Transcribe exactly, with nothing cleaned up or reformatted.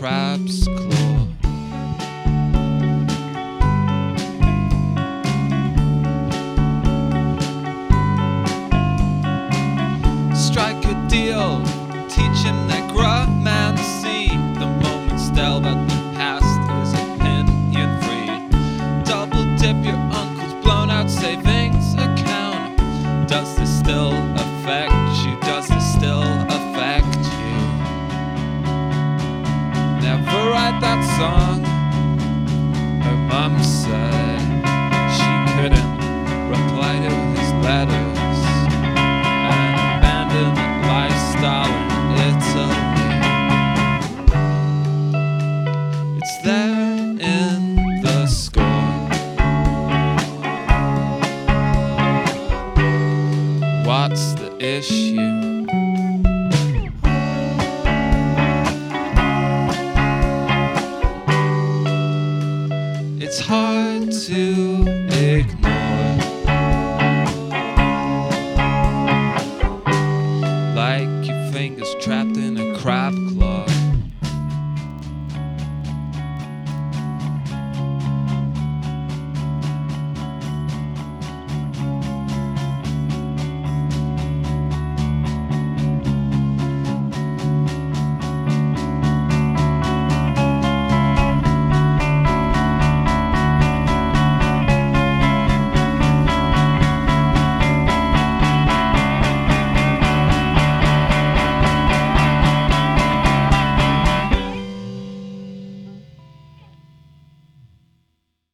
crab's claw. Strike a deal, teach him necromancy. The moment's tell that the past is opinion free. Double dip your uncle's blown out savings account. Does this still affect you? Does this still affect you? Never write that song, her mom said. She couldn't reply to his letters. Lifestyle in Italy. It's there in the score. What's the issue?